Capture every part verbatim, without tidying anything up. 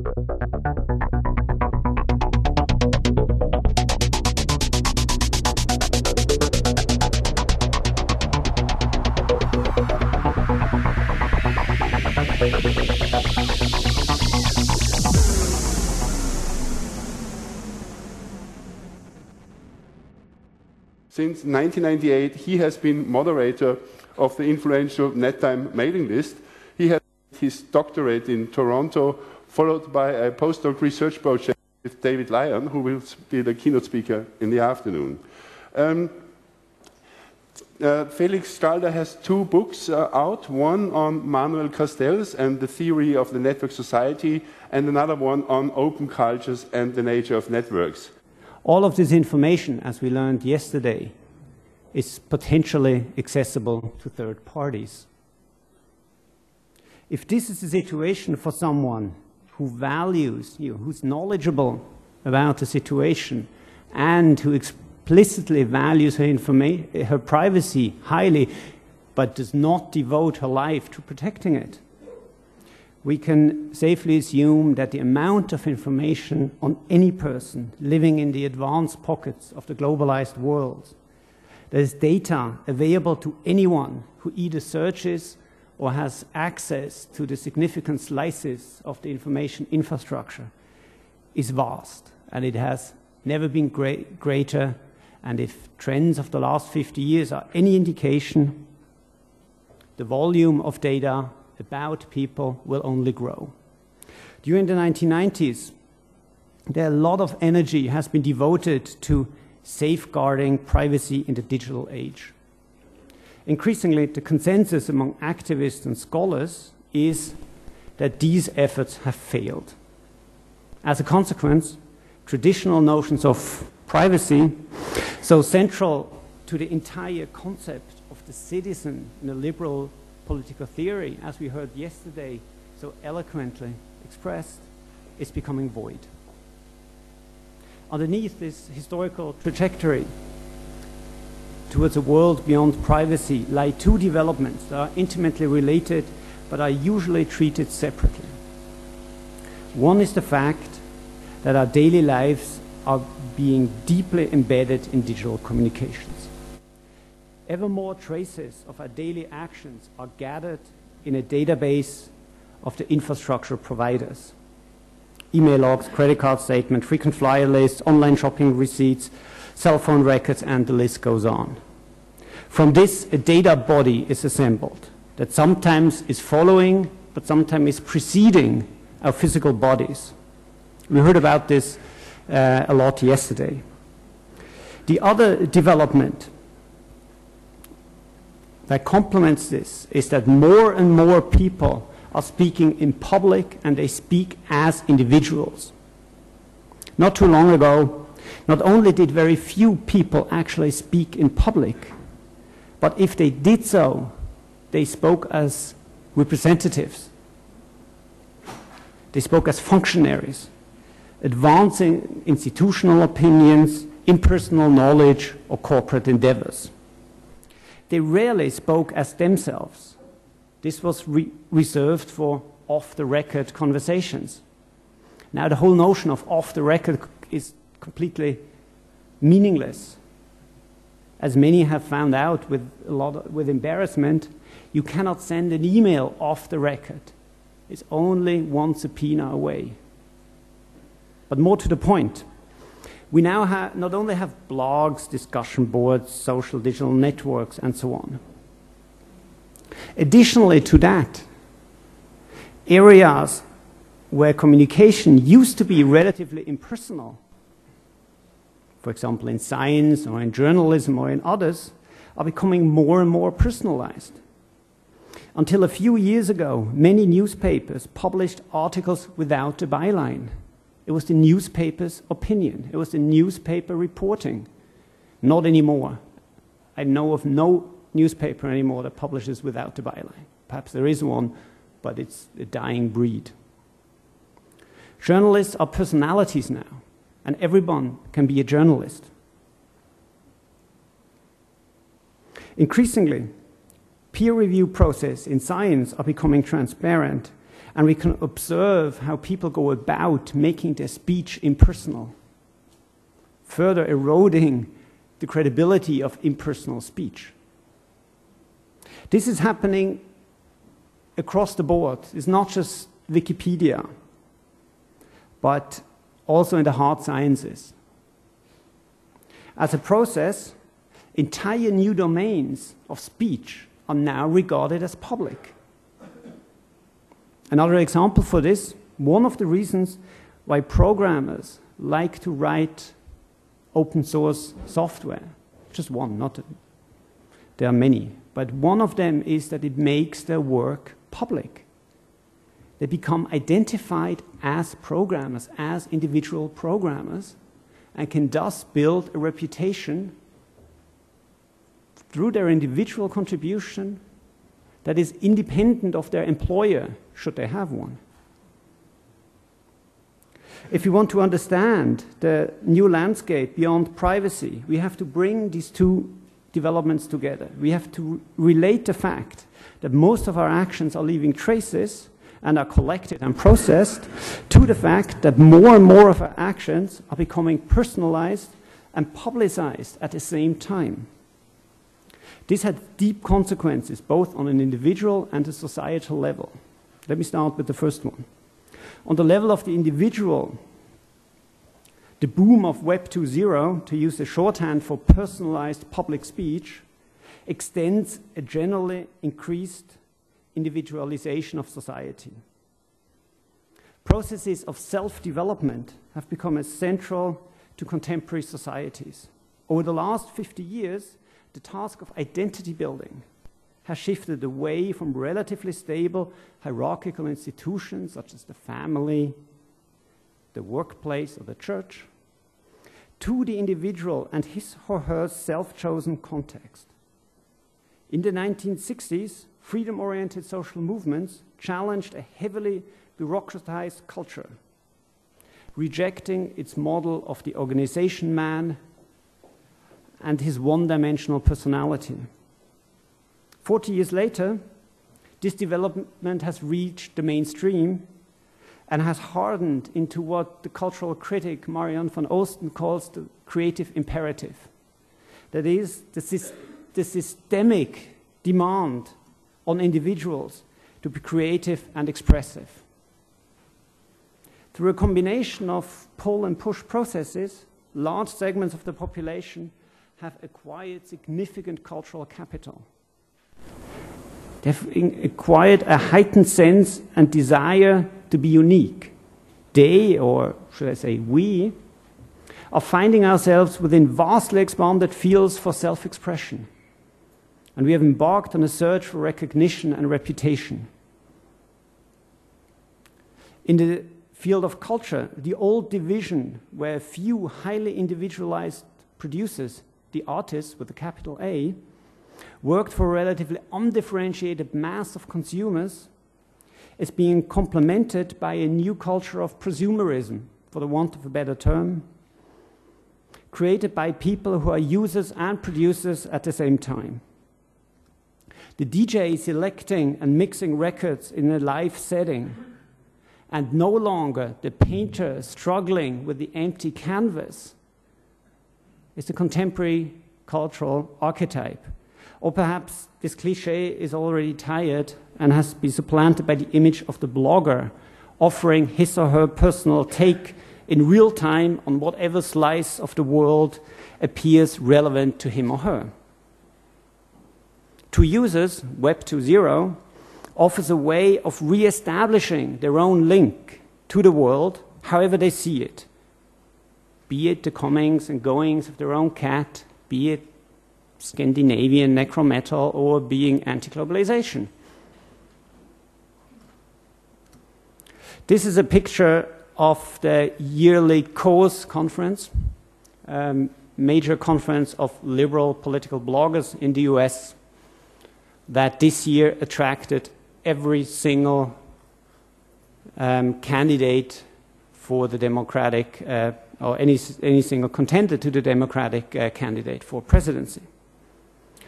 Since nineteen ninety-eight, he has been moderator of the influential NetTime mailing list. He has his doctorate in Toronto, followed by a postdoc research project with David Lyon, who will be the keynote speaker in the afternoon. Um, uh, Felix Stalder has two books uh, out, one on Manuel Castells and the theory of the network society, and another one on open cultures and the nature of networks. All of this information, as we learned yesterday, is potentially accessible to third parties. If this is a situation for someone who values you, who's knowledgeable about the situation, and who explicitly values her, informa- her privacy highly, but does not devote her life to protecting it, we can safely assume that the amount of information on any person living in the advanced pockets of the globalized world, there is data available to anyone who either searches or has access to the significant slices of the information infrastructure, is vast, and it has never been great, greater. And if trends of the last fifty years are any indication, the volume of data about people will only grow. During the nineteen nineties, there a lot of energy has been devoted to safeguarding privacy in the digital age. Increasingly, the consensus among activists and scholars is that these efforts have failed. As a consequence, traditional notions of privacy, so central to the entire concept of the citizen in a liberal political theory, as we heard yesterday so eloquently expressed, is becoming void. Underneath this historical trajectory towards a world beyond privacy lie two developments that are intimately related but are usually treated separately. One is the fact that our daily lives are being deeply embedded in digital communications. Ever more traces of our daily actions are gathered in a database of the infrastructure providers. Email logs, credit card statement, frequent flyer lists, online shopping receipts, cell phone records, and the list goes on. From this, a data body is assembled that sometimes is following, but sometimes is preceding our physical bodies. We heard about this uh, a lot yesterday. The other development that complements this is that more and more people are speaking in public, and they speak as individuals. Not too long ago, not only did very few people actually speak in public, but if they did so, they spoke as representatives. They spoke as functionaries, advancing institutional opinions, impersonal knowledge, or corporate endeavors. They rarely spoke as themselves. This was re reserved for off-the-record conversations. Now the whole notion of off-the-record is completely meaningless. As many have found out with a lot of, with embarrassment, you cannot send an email off the record. It's only one subpoena away. But more to the point, we now have, not only have blogs, discussion boards, social digital networks, and so on. Additionally to that, areas where communication used to be relatively impersonal, for example in science or in journalism or in others, are becoming more and more personalized. Until a few years ago, many newspapers published articles without a byline. It was the newspaper's opinion. It was the newspaper reporting. Not anymore. I know of no newspaper anymore that publishes without a byline. Perhaps there is one, but it's a dying breed. Journalists are personalities now, and everyone can be a journalist. Increasingly, peer review processes in science are becoming transparent, And we can observe how people go about making their speech impersonal, further eroding the credibility of impersonal speech. This is happening across the board. It's not just Wikipedia, but also in the hard sciences. As a process, entire new domains of speech are now regarded as public. Another example for this, one of the reasons why programmers like to write open source software, just one, not a, there are many, but one of them is that it makes their work public. They become identified as programmers, as individual programmers, and can thus build a reputation through their individual contribution that is independent of their employer, should they have one. If we want to understand the new landscape beyond privacy, we have to bring these two developments together. We have to relate the fact that most of our actions are leaving traces and are collected and processed to the fact that more and more of our actions are becoming personalized and publicized at the same time. This had deep consequences both on an individual and a societal level. Let me start with the first one. On the level of the individual, the boom of Web two point zero, to use a shorthand for personalized public speech, extends a generally increased individualization of society. Processes of self-development have become essential to contemporary societies. Over the last fifty years, the task of identity building has shifted away from relatively stable hierarchical institutions such as the family, the workplace, or the church, to the individual and his or her self-chosen context. In the nineteen sixties, freedom-oriented social movements challenged a heavily bureaucratized culture, rejecting its model of the organization man and his one-dimensional personality. Forty years later, this development has reached the mainstream and has hardened into what the cultural critic Marianne van Oosten calls the creative imperative. That is, the, sy the systemic demand on individuals to be creative and expressive. Through a combination of pull and push processes, large segments of the population have acquired significant cultural capital. They've acquired a heightened sense and desire to be unique. They, or should I say we, are finding ourselves within vastly expanded fields for self-expression. And we have embarked on a search for recognition and reputation. In the field of culture, the old division where a few highly individualized producers, the artists with a capital A, worked for a relatively undifferentiated mass of consumers, is being complemented by a new culture of prosumerism, for the want of a better term, created by people who are users and producers at the same time. The D J selecting and mixing records in a live setting, and no longer the painter struggling with the empty canvas, is the contemporary cultural archetype. Or perhaps this cliché is already tired and has been supplanted by the image of the blogger offering his or her personal take in real time on whatever slice of the world appears relevant to him or her. To users, Web two point zero offers a way of re-establishing their own link to the world however they see it, be it the comings and goings of their own cat, be it Scandinavian necrometal, or being anti-globalization. This is a picture of the yearly C O A S conference, um, major conference of liberal political bloggers in the U S, that this year attracted every single um, candidate for the Democratic, uh, or any, any single contender to the Democratic uh, candidate for presidency.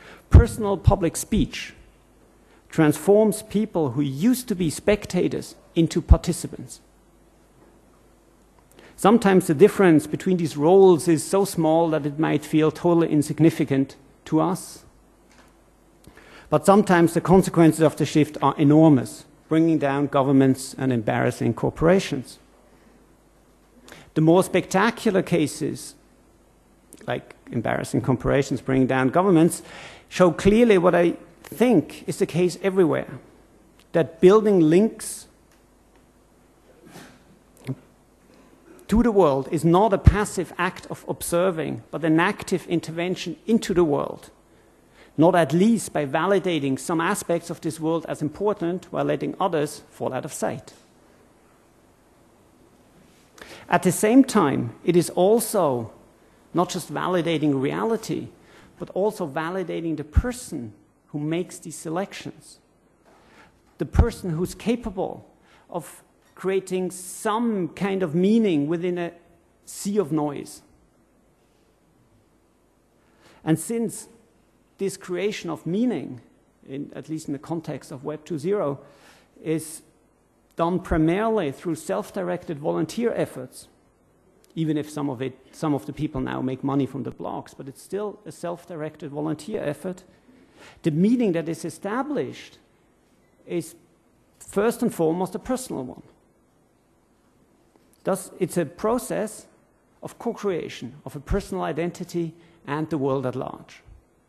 Personal public speech transforms people who used to be spectators into participants. Sometimes the difference between these roles is so small that it might feel totally insignificant to us. But sometimes the consequences of the shift are enormous, bringing down governments and embarrassing corporations. The more spectacular cases, like embarrassing corporations bringing down governments, show clearly what I think is the case everywhere, that building links to the world is not a passive act of observing, but an active intervention into the world, not at least by validating some aspects of this world as important while letting others fall out of sight. At the same time, it is also not just validating reality, but also validating the person who makes these selections, the person who's capable of creating some kind of meaning within a sea of noise. And since this creation of meaning, in, at least in the context of Web two point zero, is done primarily through self-directed volunteer efforts, even if some of it, some of the people now make money from the blogs, but it's still a self-directed volunteer effort, the meaning that is established is first and foremost a personal one. Thus, it's a process of co-creation of a personal identity and the world at large.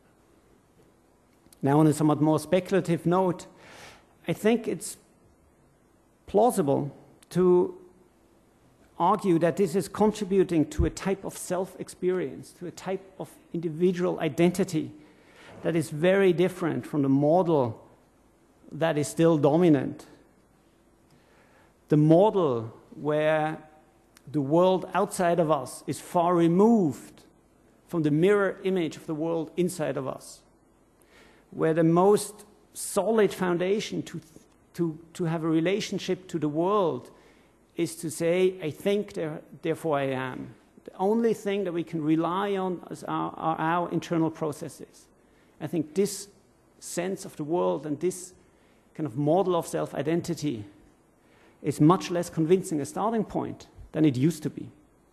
Now, on a somewhat more speculative note, I think it's plausible to argue that this is contributing to a type of self-experience, to a type of individual identity that is very different from the model that is still dominant. The model where the world outside of us is far removed from the mirror image of the world inside of us, where the most solid foundation to, to, to have a relationship to the world is to say, I think, there, therefore I am. The only thing that we can rely on is our, are our internal processes. I think this sense of the world and this kind of model of self-identity is much less convincing a starting point than it used to be.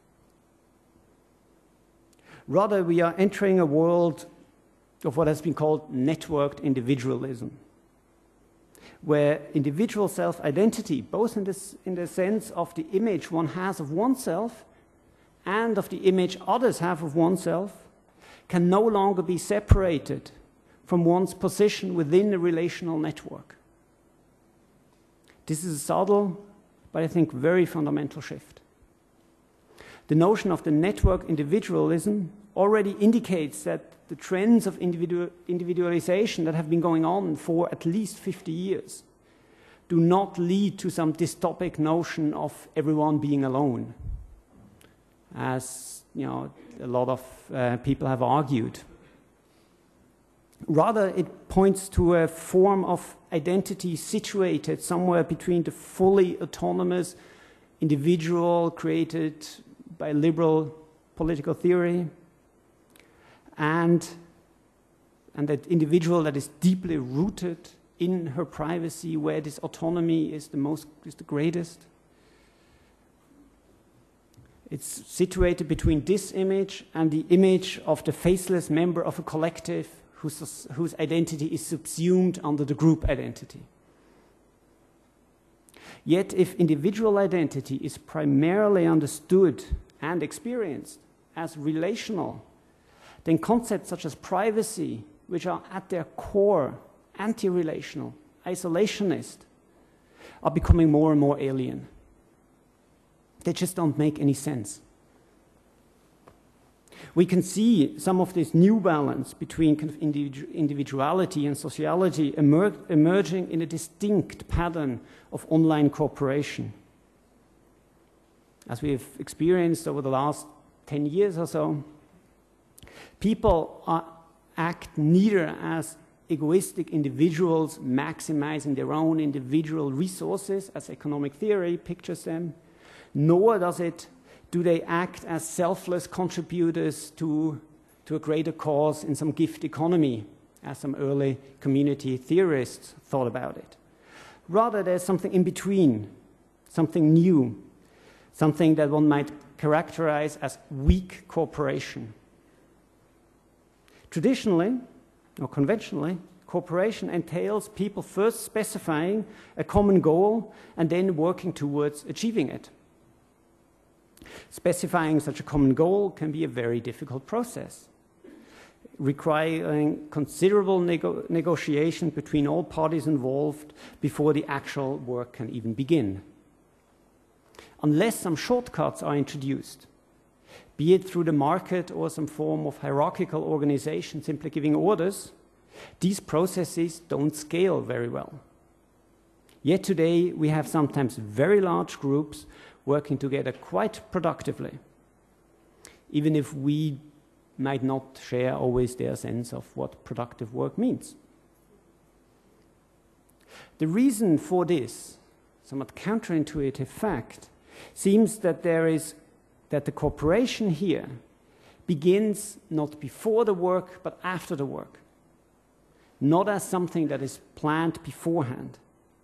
Rather, we are entering a world of what has been called networked individualism, where individual self-identity, both in, this, in the sense of the image one has of oneself and of the image others have of oneself, can no longer be separated from one's position within a relational network. This is a subtle, but I think very fundamental shift. The notion of the network individualism already indicates that the trends of individual, individualization that have been going on for at least fifty years do not lead to some dystopic notion of everyone being alone, as you know, a lot of uh, people have argued. Rather, it points to a form of identity situated somewhere between the fully autonomous individual created by liberal political theory and, and that individual that is deeply rooted in her privacy, where this autonomy is the most, is the greatest. It's situated between this image and the image of the faceless member of a collective whose, whose identity is subsumed under the group identity. Yet, if individual identity is primarily understood and experienced as relational, then concepts such as privacy, which are at their core anti-relational, isolationist, are becoming more and more alien. They just don't make any sense. We can see some of this new balance between kind of individu individuality and sociality emer emerging in a distinct pattern of online cooperation. As we have experienced over the last ten years or so, people are, act neither as egoistic individuals maximizing their own individual resources, as economic theory pictures them, nor does it do they act as selfless contributors to, to a greater cause in some gift economy, as some early community theorists thought about it. Rather, there's something in between, something new, something that one might characterize as weak cooperation. Traditionally, or conventionally, cooperation entails people first specifying a common goal and then working towards achieving it. Specifying such a common goal can be a very difficult process, requiring considerable nego negotiation between all parties involved before the actual work can even begin. Unless some shortcuts are introduced, be it through the market or some form of hierarchical organization simply giving orders, these processes don't scale very well. Yet today we have sometimes very large groups working together quite productively, even if we might not share always their sense of what productive work means. The reason for this somewhat counterintuitive fact seems that there is that the cooperation here begins not before the work but after the work, not as something that is planned beforehand.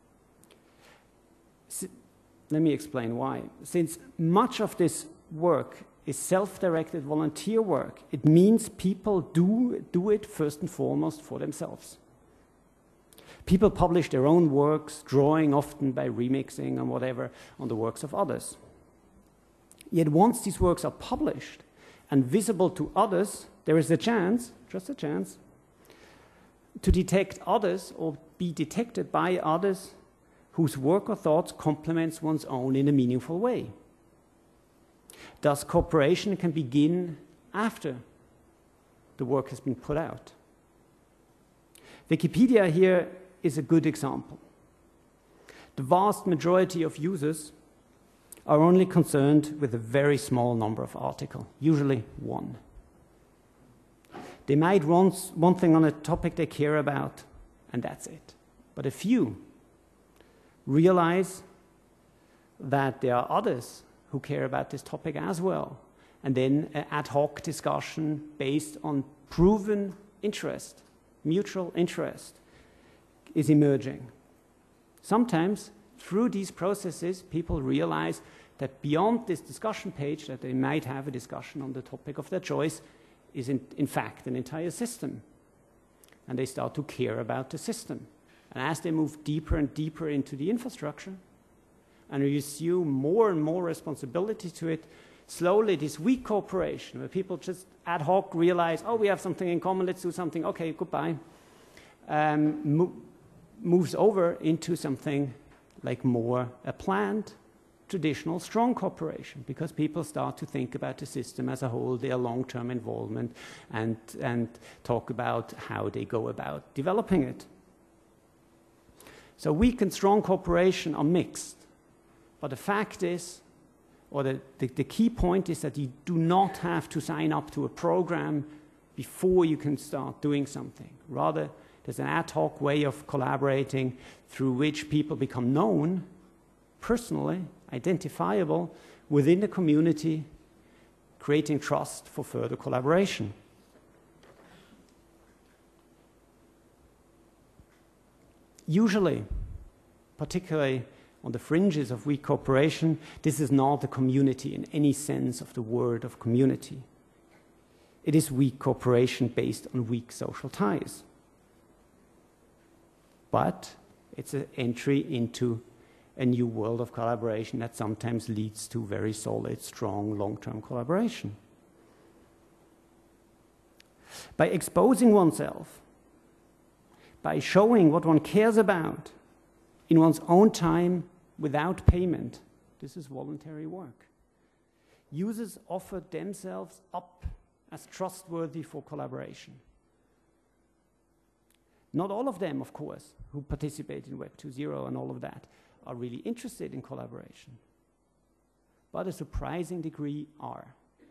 S- let me explain why. Since much of this work is self-directed volunteer work, it means people do, do it first and foremost for themselves. People publish their own works, drawing often by remixing and whatever on the works of others. Yet once these works are published and visible to others, there is a chance, just a chance, to detect others or be detected by others whose work or thoughts complements one's own in a meaningful way. Thus, cooperation can begin after the work has been put out. Wikipedia here is a good example. The vast majority of users are only concerned with a very small number of articles, usually one. They might run one thing on a topic they care about, and that's it. But a few realize that there are others who care about this topic as well, and then an ad hoc discussion based on proven interest, mutual interest, is emerging. Sometimes, through these processes, people realize that beyond this discussion page, that they might have a discussion on the topic of their choice, is in, in fact an entire system. And they start to care about the system. And as they move deeper and deeper into the infrastructure, and you assume more and more responsibility to it, slowly this weak cooperation, where people just ad hoc realize, oh, we have something in common, let's do something, okay, goodbye, um, mo moves over into something like more a planned, traditional, strong cooperation, because people start to think about the system as a whole, their long-term involvement, and, and talk about how they go about developing it. So weak and strong cooperation are mixed. But the fact is, or the, the, the key point is that you do not have to sign up to a program before you can start doing something. Rather, there's an ad hoc way of collaborating through which people become known, personally, identifiable within the community, creating trust for further collaboration. Usually, particularly on the fringes of weak cooperation, this is not a community in any sense of the word of community. It is weak cooperation based on weak social ties. But it's an entry into a new world of collaboration that sometimes leads to very solid, strong, long-term collaboration. By exposing oneself, by showing what one cares about in one's own time without payment, this is voluntary work. Users offer themselves up as trustworthy for collaboration. Not all of them, of course, who participate in Web two point zero and all of that, are really interested in collaboration. But a surprising degree are.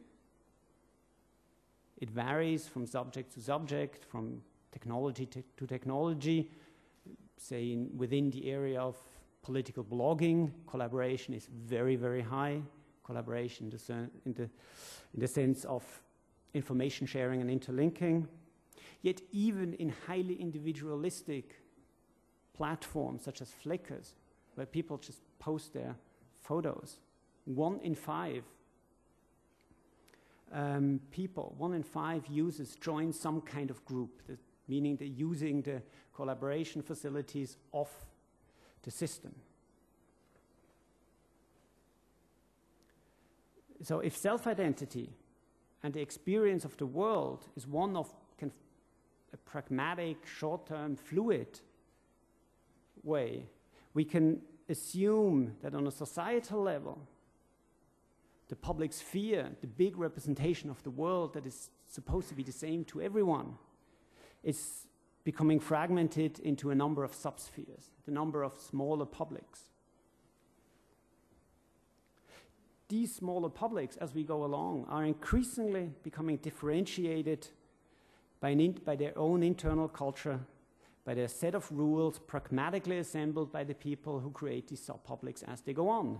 It varies from subject to subject, from technology to, to technology. Say in, within the area of political blogging, collaboration is very, very high. Collaboration in the, in the, in the sense of information sharing and interlinking. Yet even in highly individualistic platforms such as Flickr, where people just post their photos. One in five um, people, one in five users join some kind of group, that, meaning they're using the collaboration facilities of the system. So if self-identity and the experience of the world is one of kind of a pragmatic, short-term, fluid way, we can assume that on a societal level, the public sphere, the big representation of the world that is supposed to be the same to everyone, is becoming fragmented into a number of subspheres, the number of smaller publics. These smaller publics, as we go along, are increasingly becoming differentiated by, an in, by their own internal culture, by their set of rules pragmatically assembled by the people who create these sub-publics as they go on.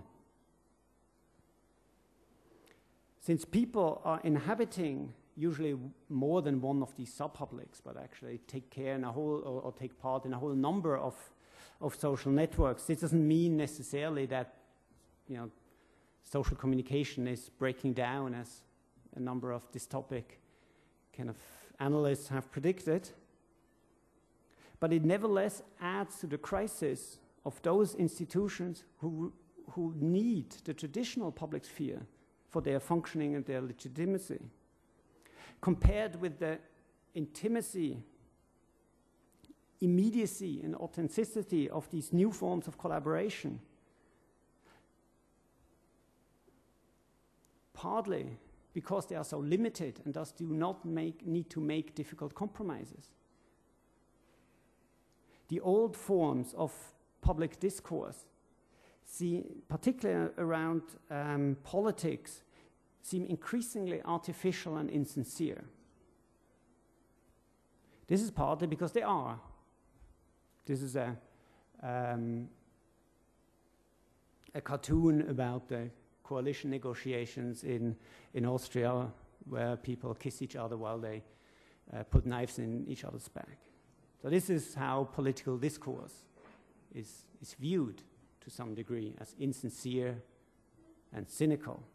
Since people are inhabiting usually more than one of these sub-publics, but actually take care in a whole, or, or take part in a whole number of, of social networks, this doesn't mean necessarily that, you know, social communication is breaking down, as a number of dystopic kind of analysts have predicted. But it nevertheless adds to the crisis of those institutions who, who need the traditional public sphere for their functioning and their legitimacy, compared with the intimacy, immediacy, and authenticity of these new forms of collaboration. Partly because they are so limited and thus do not make, need to make difficult compromises. The old forms of public discourse, see, particularly around um, politics, seem increasingly artificial and insincere. This is partly because they are. This is a, um, a cartoon about the coalition negotiations in, in Austria, where people kiss each other while they uh, put knives in each other's back. So this is how political discourse is, is viewed to some degree, as insincere and cynical.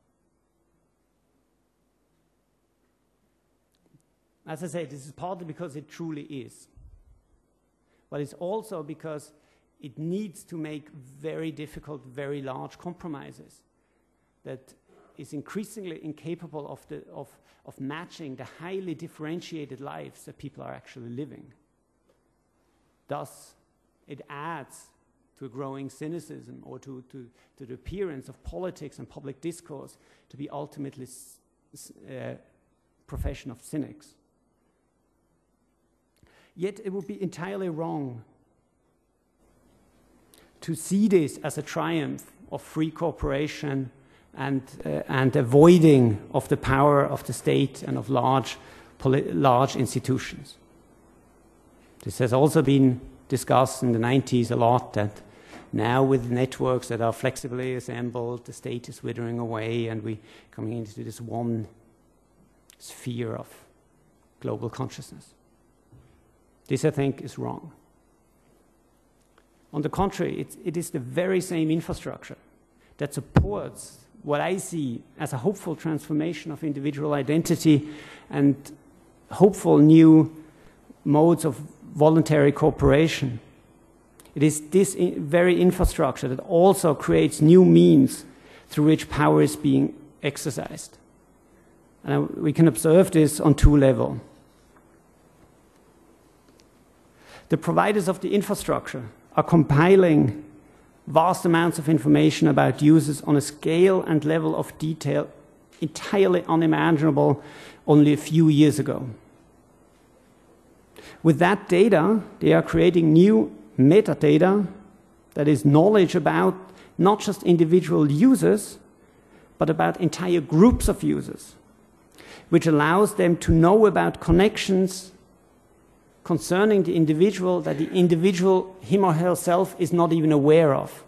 As I say, this is partly because it truly is. But it's also because it needs to make very difficult, very large compromises that is increasingly incapable of, the, of, of matching the highly differentiated lives that people are actually living. Thus, it adds to a growing cynicism, or to, to, to the appearance of politics and public discourse to be ultimately a profession of cynics. Yet it would be entirely wrong to see this as a triumph of free cooperation and, uh, and avoiding of the power of the state and of large, large institutions. This has also been discussed in the nineties a lot, that now with networks that are flexibly assembled, the state is withering away and we're coming into this one sphere of global consciousness. This, I think, is wrong. On the contrary, it, it is the very same infrastructure that supports what I see as a hopeful transformation of individual identity and hopeful new modes of voluntary cooperation. It is this very infrastructure that also creates new means through which power is being exercised. And we can observe this on two levels. The providers of the infrastructure are compiling vast amounts of information about users on a scale and level of detail entirely unimaginable only a few years ago. With that data, they are creating new metadata, that is knowledge about not just individual users, but about entire groups of users, which allows them to know about connections concerning the individual that the individual, him or herself, is not even aware of.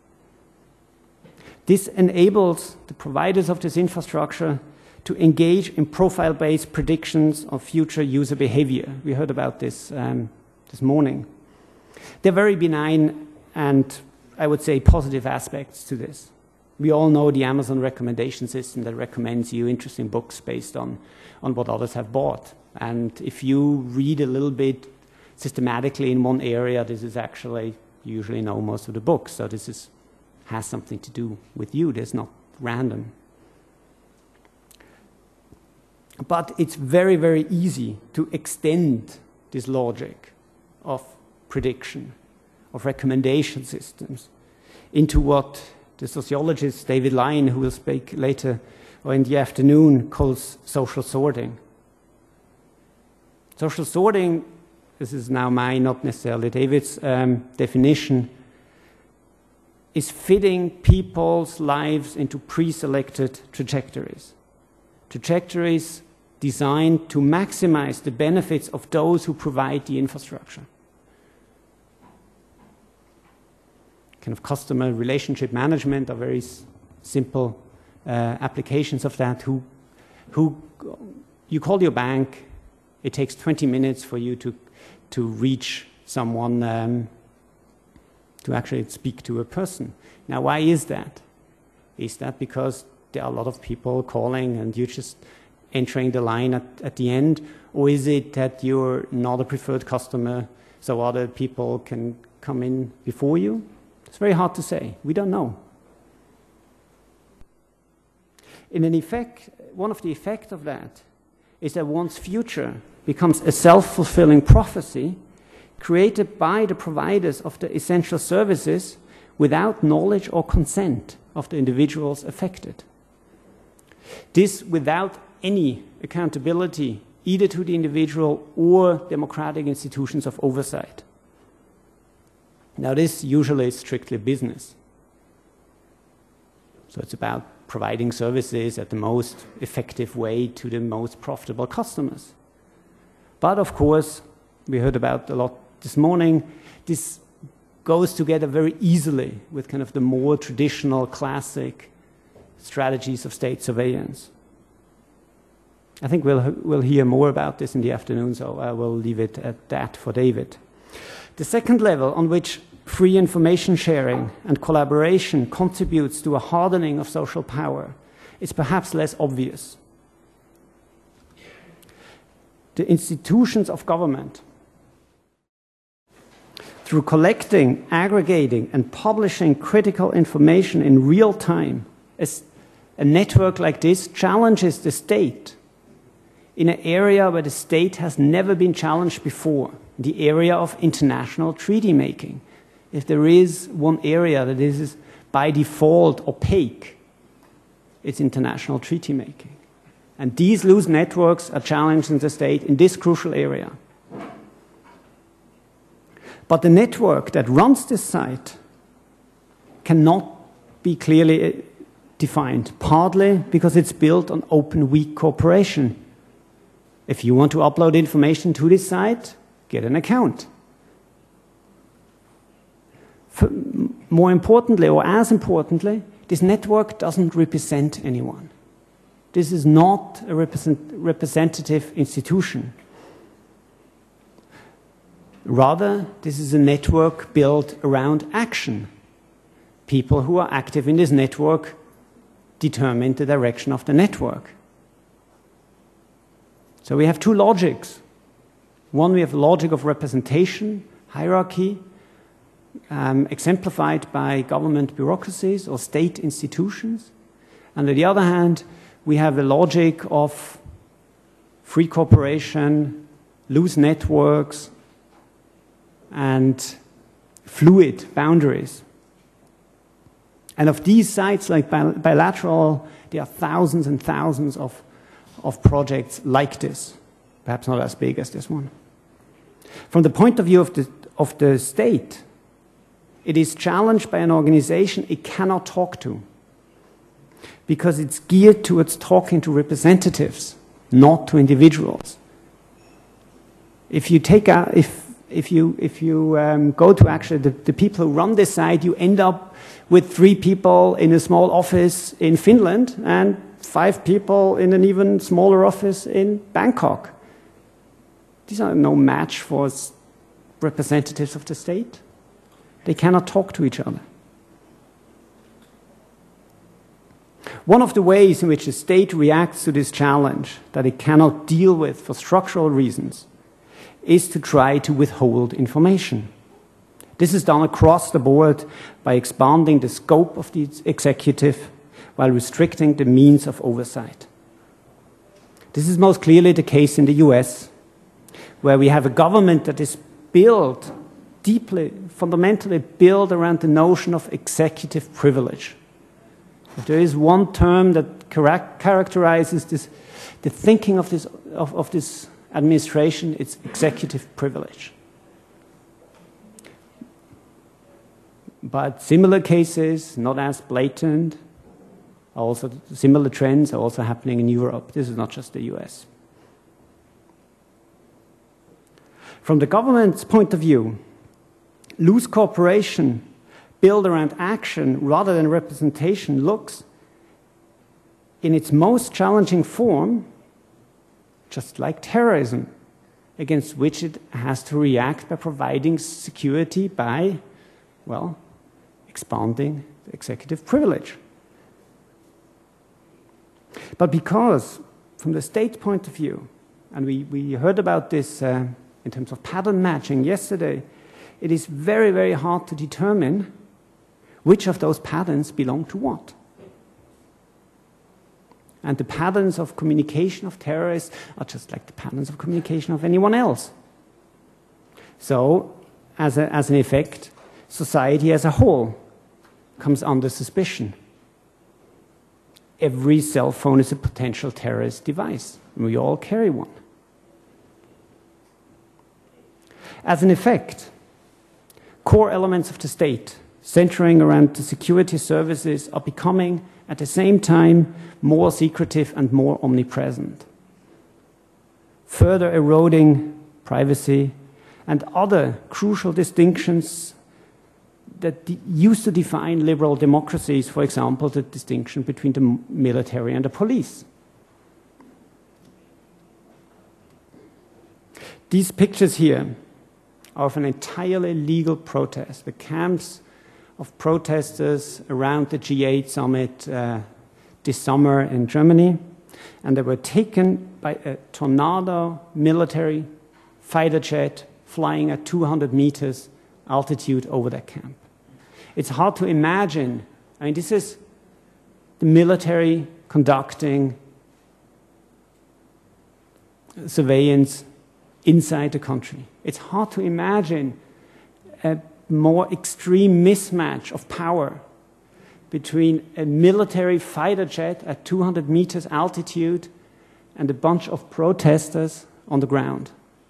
This enables the providers of this infrastructure to engage in profile-based predictions of future user behavior. We heard about this um, this morning. There are very benign and, I would say, positive aspects to this. We all know the Amazon recommendation system that recommends you interesting books based on, on what others have bought. And if you read a little bit systematically in one area, this is actually, you usually know most of the books. So this is, has something to do with you. It's not random. But it's very, very easy to extend this logic of prediction, of recommendation systems, into what the sociologist David Lyon, who will speak later or in the afternoon, calls social sorting. Social sorting, this is now my, not necessarily David's um, definition, is fitting people's lives into pre-selected trajectories. Trajectories designed to maximize the benefits of those who provide the infrastructure. Kind of customer relationship management are very simple uh, applications of that. Who, who, you call your bank, it takes twenty minutes for you to, to reach someone, um, to actually speak to a person. Now, why is that? Is that because there are a lot of people calling and you're just entering the line at, at the end? Or is it that you're not a preferred customer, so other people can come in before you? It's very hard to say. We don't know. In an effect, one of the effects of that is that one's future becomes a self-fulfilling prophecy created by the providers of the essential services without knowledge or consent of the individuals affected. This without any accountability either to the individual or democratic institutions of oversight. Now, this usually is strictly business. So it's about providing services at the most effective way to the most profitable customers. But of course, we heard about a lot this morning, this goes together very easily with kind of the more traditional, classic strategies of state surveillance. I think we'll, we'll hear more about this in the afternoon, so I will leave it at that for David. The second level on which free information sharing and collaboration contributes to a hardening of social power is perhaps less obvious. The institutions of government, through collecting, aggregating, and publishing critical information in real time, as a network like this challenges the state in an area where the state has never been challenged before, the area of international treaty making. If there is one area that is by default opaque, it's international treaty making. And these loose networks are challenging the state in this crucial area. But the network that runs this site cannot be clearly defined, partly because it's built on open, weak cooperation. If you want to upload information to this site, get an account. For, more importantly, or as importantly, this network doesn't represent anyone. This is not a represent, representative institution. Rather, this is a network built around action. People who are active in this network determine the direction of the network. So we have two logics. One, we have the logic of representation, hierarchy, um, exemplified by government bureaucracies or state institutions. And on the other hand, we have the logic of free cooperation, loose networks, and fluid boundaries. And of these sites, like bilateral, there are thousands and thousands of, of projects like this, perhaps not as big as this one. From the point of view of the, of the state, it is challenged by an organization it cannot talk to, because it's geared towards talking to representatives, not to individuals. If you take out, if If you, if you um, go to actually the, the people who run this site, you end up with three people in a small office in Finland and five people in an even smaller office in Bangkok. These are no match for representatives of the state. They cannot talk to each other. One of the ways in which the state reacts to this challenge that it cannot deal with for structural reasons is to try to withhold information. This is done across the board by expanding the scope of the executive while restricting the means of oversight. This is most clearly the case in the U S, where we have a government that is built, deeply, fundamentally built around the notion of executive privilege. If there is one term that charac characterizes this, the thinking of this, of, of this administration, it's executive privilege. But similar cases, not as blatant, also similar trends are also happening in Europe. This is not just the U S. From the government's point of view, loose cooperation built around action rather than representation looks, in its most challenging form, just like terrorism, against which it has to react by providing security by, well, expanding the executive privilege. But because, from the state's point of view, and we, we heard about this uh, in terms of pattern matching yesterday, it is very, very hard to determine which of those patterns belong to what. And the patterns of communication of terrorists are just like the patterns of communication of anyone else. So, as, a, as an effect, society as a whole comes under suspicion. Every cell phone is a potential terrorist device, and we all carry one. As an effect, core elements of the state, centering around the security services, are becoming, at the same time, more secretive and more omnipresent, further eroding privacy and other crucial distinctions that used to define liberal democracies, for example, the distinction between the military and the police. These pictures here are of an entirely legal protest. The camps of protesters around the G eight summit uh, this summer in Germany, and they were taken by a Tornado military fighter jet flying at two hundred meters altitude over that camp. It's hard to imagine. I mean, this is the military conducting surveillance inside the country. It's hard to imagine a more extreme mismatch of power between a military fighter jet at two hundred meters altitude and a bunch of protesters on the ground.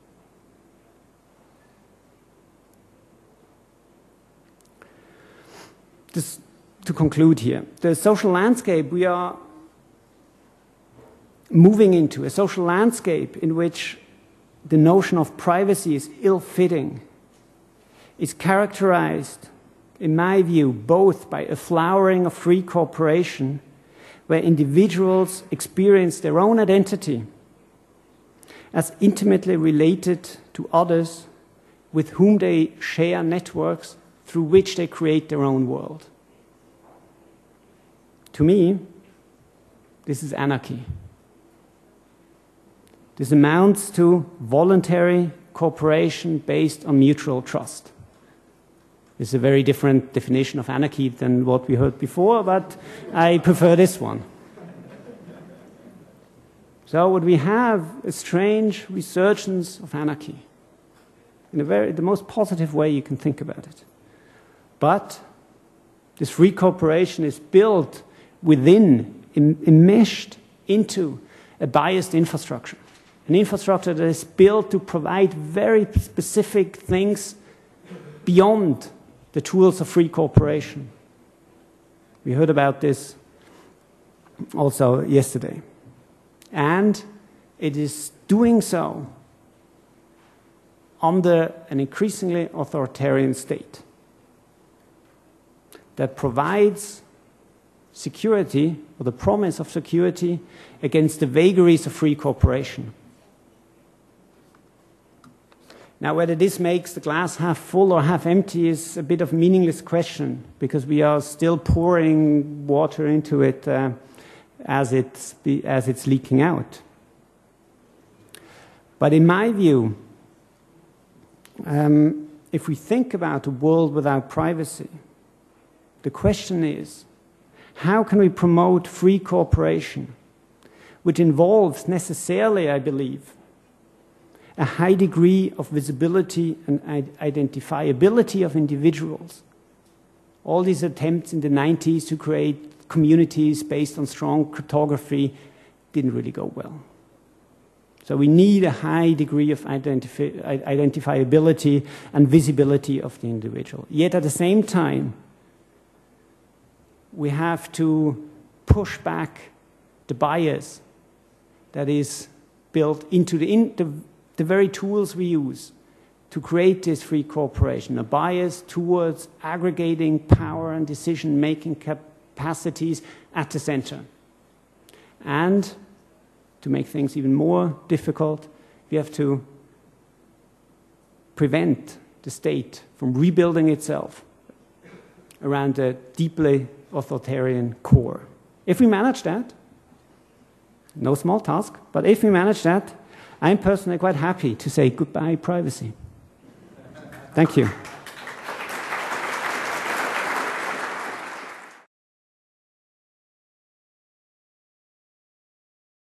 Just to conclude here, the social landscape we are moving into, a social landscape in which the notion of privacy is ill-fitting, is characterized, in my view, both by a flowering of free cooperation, where individuals experience their own identity as intimately related to others with whom they share networks through which they create their own world. To me, this is anarchy. This amounts to voluntary cooperation based on mutual trust. It's a very different definition of anarchy than what we heard before, but I prefer this one. So what we have is a strange resurgence of anarchy, in a very, the most positive way you can think about it. But this free cooperation is built within, enmeshed into a biased infrastructure. An infrastructure that is built to provide very specific things beyond the tools of free cooperation. We heard about this also yesterday. And it is doing so under an increasingly authoritarian state that provides security, or the promise of security, against the vagaries of free cooperation. Now, whether this makes the glass half full or half empty is a bit of a meaningless question, because we are still pouring water into it uh, as it's, as it's leaking out. But in my view, um, if we think about a world without privacy, the question is, how can we promote free cooperation, which involves necessarily, I believe, a high degree of visibility and identifiability of individuals. All these attempts in the nineties to create communities based on strong cryptography didn't really go well. So we need a high degree of identifi identifiability and visibility of the individual. Yet at the same time, we have to push back the bias that is built into the, in, the, the very tools we use to create this free cooperation, a bias towards aggregating power and decision-making capacities at the center. And to make things even more difficult, we have to prevent the state from rebuilding itself around a deeply authoritarian core. If we manage that, no small task, but if we manage that, I'm personally quite happy to say goodbye privacy. Thank you.